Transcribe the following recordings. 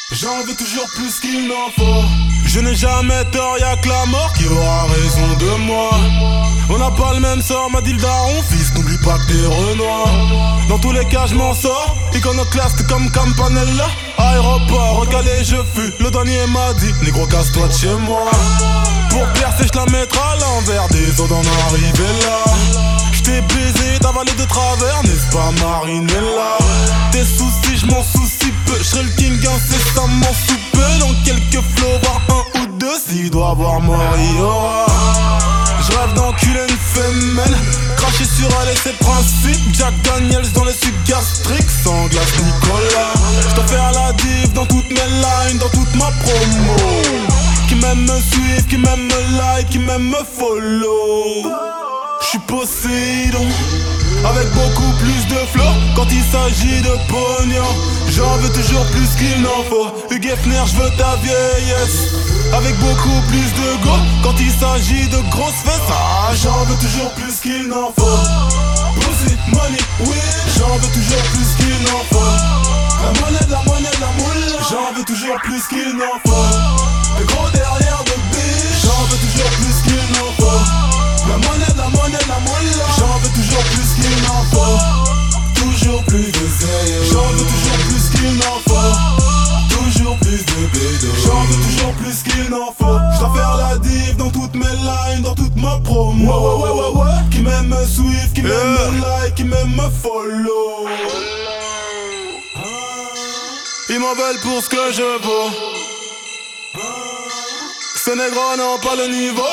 J'en veux toujours plus qu'il n'en faut. Je n'ai jamais tort, y'a que la mort qui aura raison de moi. On n'a pas le même sort, m'a dit le daron. Fils, n'oublie pas que t'es Renoir. Dans tous les cas, je m'en sors. Iconoclaste comme Campanella. Aéroport, recalé, je fus. Le douanier m'a dit, négro, casse-toi de chez moi. Pour percer, je la mettrai à l'envers des eaux d'en arriver là. J't'ai baisé, t'as avalé de travers, n'est-ce pas Marinella? Tes soucis, je m'en soucie peu. J'serai le king incessamment sous peu. Dans quelques flots, voire un ou deux. S'il doit avoir mort, il y aura. J'rêve d'enculer une femelle. Cracher sur elle et ses principes. Jack Daniels dans les sucs gastriques. Sans glace Nicolas. J'dois faire la div dans toutes mes lines, dans toute ma promo. Qui m'aime me suivre, qui m'aime me like, qui m'aime me follow. J'suis Poséidon, avec beaucoup plus de flow. Quand il s'agit de pognon, j'en veux toujours plus qu'il n'en faut. Hugh Hefner, j'veux ta vieillesse, avec beaucoup plus de go. Quand il s'agit de grosses fesses, j'en veux toujours plus qu'il n'en faut. Pussy, money, oui, j'en veux toujours plus qu'il n'en faut. La monnaie, la moule, j'en veux toujours plus qu'il n'en faut. Le gros derrière de bitch, j'en veux toujours plus qu'il n'en faut. La monnaie, la moule, j'en veux toujours plus qu'il n'en faut. Toujours plus de zèle, j'en veux toujours plus qu'il n'en faut. Toujours plus de bédo, j'en veux toujours plus qu'il n'en faut. J'dois faire la div dans toutes mes lines, dans toute ma promo. Qui m'aime me suivre, qui m'aime me like, qui m'aime me follow. Ils m'en veulent pour ce que je vaux. Ces négros n'ont pas le niveau.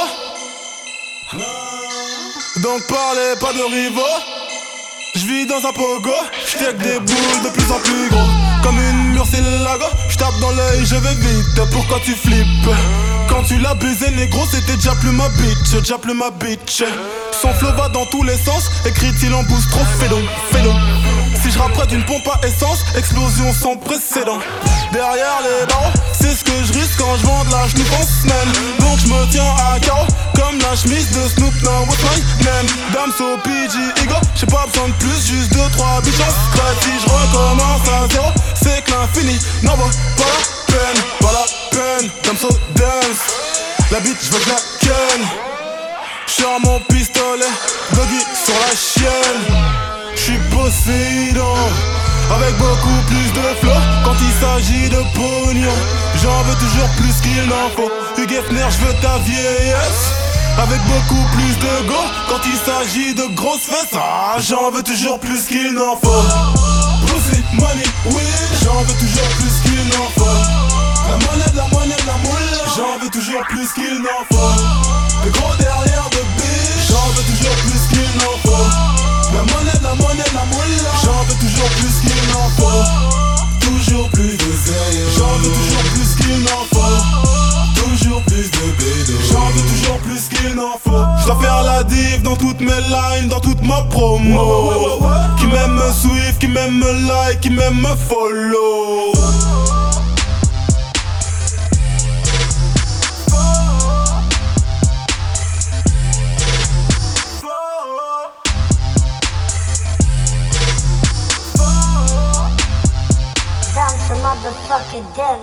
Donc parlez pas de rivaux. J'vis dans un pogo, j't'ai des boules de plus en plus gros. Comme une murciélago, j'tape dans l'œil, je vais vite. Pourquoi tu flippes? Quand tu l'as baisé négro, c'était déjà plus ma bitch, déjà plus ma bitch. Son flow va dans tous les sens, écrit-il en boost trop fais donc. Si je rapproche d'une pompe à essence, explosion sans précédent. Derrière les barreaux, c'est ce que je risque quand je vends de la schnoop en semaine. Donc je me tiens à carreau, comme la chemise de Snoop, now what's my name? Damso, PG, Ego, j'ai pas besoin de plus, juste 2-3 bitches en secret. Si je recommence à zéro, c'est que l'infini n'en vaut pas la peine. Pas la peine, Damso dance, la bitch veut que la ken. J'suis à mon pistolet, doggy sur la chienne. J'suis Poséidon, avec beaucoup plus de flow. Quand il s'agit de pognon, j'en veux toujours plus qu'il n'en faut. Hugh Hefner, j'veux ta vieillesse, avec beaucoup plus de go. Quand il s'agit de grosses fesses, j'en veux toujours plus qu'il n'en faut. Pussy, money, oui, j'en veux toujours plus qu'il n'en faut. La monnaie, la moule, j'en veux toujours plus qu'il n'en faut. Le gros derrière de bitch, j'en veux toujours plus qu'il n'en faut. La monnaie, la moule, j'en veux toujours plus qu'il n'en faut. Toujours plus de zèle, j'en veux toujours plus qu'il n'en faut. Toujours plus de bédo, j'en veux toujours plus qu'il n'en faut. J'dois faire la div dans toutes mes lines, dans toute ma promo. Qui m'aime me suivre, qui m'aime me like, qui m'aime me follow. Motherfucking Dennis.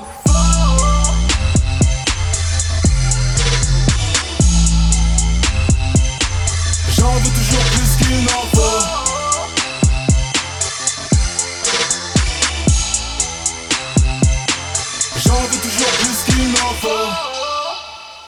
J'en veux toujours plus qu'il n'en faut. J'en veux toujours plus qu'il n'en faut.